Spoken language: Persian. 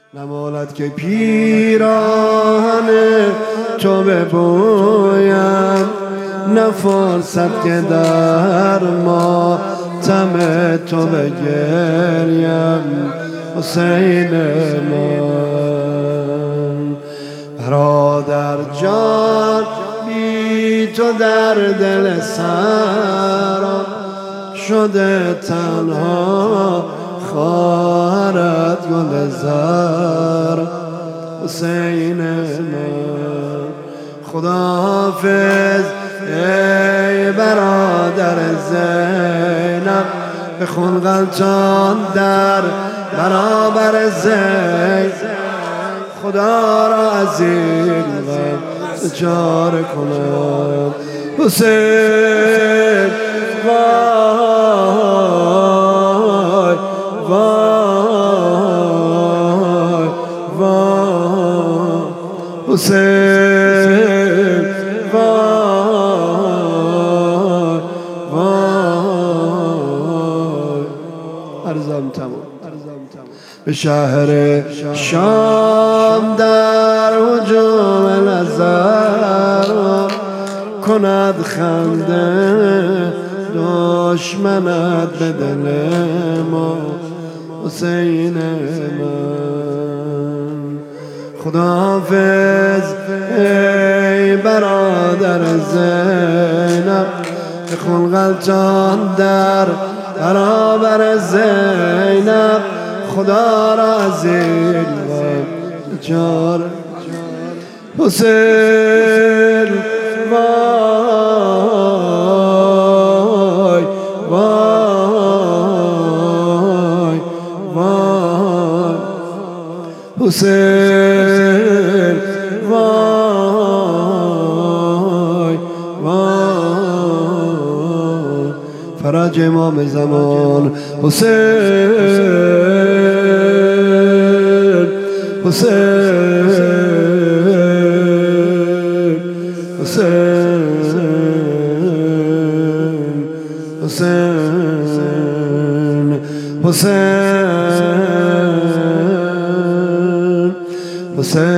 نمالد که پیراهن تو ببویم، نفرصد که در ماتم تو بگریم. حسین من برادر جان، بی تو در دل سرم شده تنها، خواهرت گل زر. حسین من خداحافظ ای برادر زینب، به خون غلطان در برابر زین. خدا را از این غم چاره کنم. حسین وای وای وای، حسین وای وای. عرضم تمام. به شهر شام در هجوم نظر کند خنده دشمنت به دل ما. حسین من خداحافظ ای برادر زینب، به خون غلطان در برابر زینب. خدا را از این غم چاره. حسین وای وای وای، حسین وای وای. فرج امام زمان حسین، حسین حسین حسین حسین حسین.